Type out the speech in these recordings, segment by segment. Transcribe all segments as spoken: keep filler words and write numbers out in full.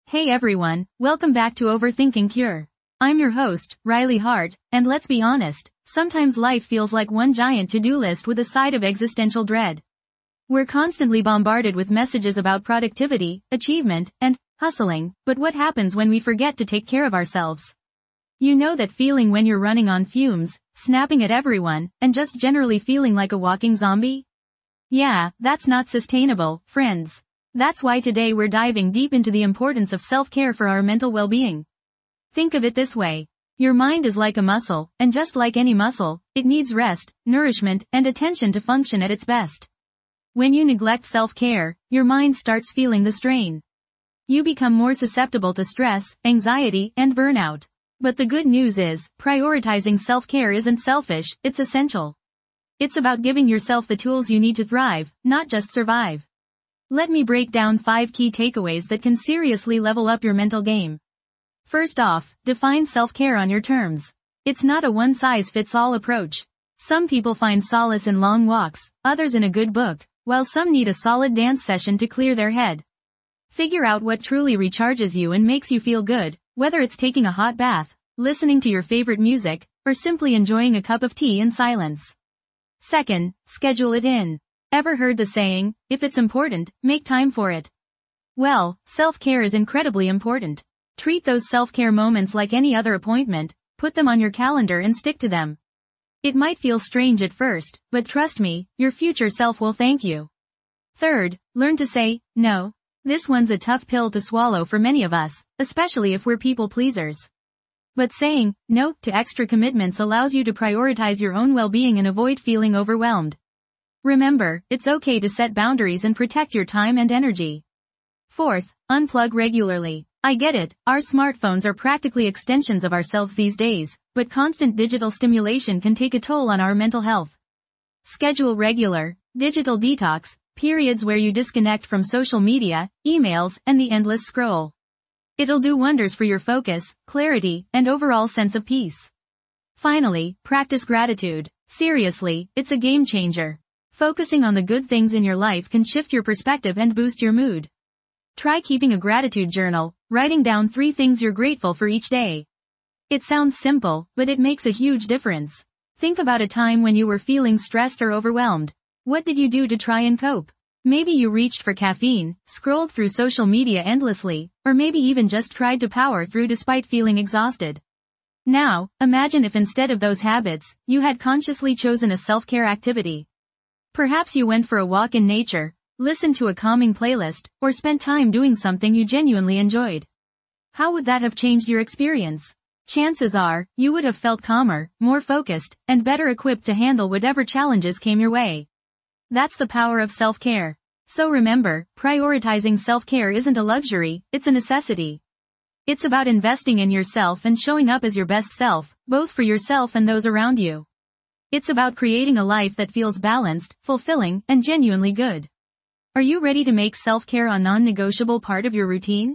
Hey everyone, welcome back to Overthinking Cure. I'm your host, Riley Hart, and let's be honest, sometimes life feels like one giant to-do list with a side of existential dread. We're constantly bombarded with messages about productivity, achievement, and hustling, but what happens when we forget to take care of ourselves? You know that feeling when you're running on fumes, snapping at everyone, and just generally feeling like a walking zombie? Yeah, that's not sustainable, friends. That's why today we're diving deep into the importance of self-care for our mental well-being. Think of it this way. Your mind is like a muscle, and just like any muscle, it needs rest, nourishment, and attention to function at its best. When you neglect self-care, your mind starts feeling the strain. You become more susceptible to stress, anxiety, and burnout. But the good news is, prioritizing self-care isn't selfish, it's essential. It's about giving yourself the tools you need to thrive, not just survive. Let me break down five key takeaways that can seriously level up your mental game. First off, define self-care on your terms. It's not a one-size-fits-all approach. Some people find solace in long walks, others in a good book, while some need a solid dance session to clear their head. Figure out what truly recharges you and makes you feel good, whether it's taking a hot bath, listening to your favorite music, or simply enjoying a cup of tea in silence. Second, schedule it in. Ever heard the saying, if it's important, make time for it? Well, self-care is incredibly important. Treat those self-care moments like any other appointment, put them on your calendar and stick to them. It might feel strange at first, but trust me, your future self will thank you. Third, learn to say, no. This one's a tough pill to swallow for many of us, especially if we're people pleasers. But saying, no, to extra commitments allows you to prioritize your own well-being and avoid feeling overwhelmed. Remember, it's okay to set boundaries and protect your time and energy. Fourth, unplug regularly. I get it, our smartphones are practically extensions of ourselves these days, but constant digital stimulation can take a toll on our mental health. Schedule regular, digital detox, periods where you disconnect from social media, emails, and the endless scroll. It'll do wonders for your focus, clarity, and overall sense of peace. Finally, practice gratitude. Seriously, it's a game changer. Focusing on the good things in your life can shift your perspective and boost your mood. Try keeping a gratitude journal, writing down three things you're grateful for each day. It sounds simple, but it makes a huge difference. Think about a time when you were feeling stressed or overwhelmed. What did you do to try and cope? Maybe you reached for caffeine, scrolled through social media endlessly, or maybe even just tried to power through despite feeling exhausted. Now, imagine if instead of those habits, you had consciously chosen a self-care activity. Perhaps you went for a walk in nature, listened to a calming playlist, or spent time doing something you genuinely enjoyed. How would that have changed your experience? Chances are, you would have felt calmer, more focused, and better equipped to handle whatever challenges came your way. That's the power of self-care. So remember, prioritizing self-care isn't a luxury, it's a necessity. It's about investing in yourself and showing up as your best self, both for yourself and those around you. It's about creating a life that feels balanced, fulfilling, and genuinely good. Are you ready to make self-care a non-negotiable part of your routine?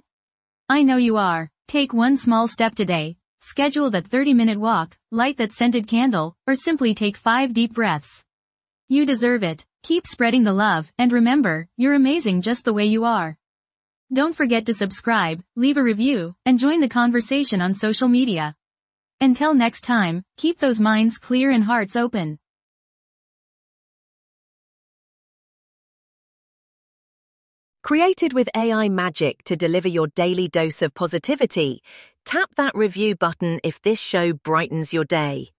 I know you are. Take one small step today. Schedule that thirty-minute walk, light that scented candle, or simply take five deep breaths. You deserve it. Keep spreading the love, and remember, you're amazing just the way you are. Don't forget to subscribe, leave a review, and join the conversation on social media. Until next time, keep those minds clear and hearts open. Created with A I magic to deliver your daily dose of positivity, tap that review button if this show brightens your day.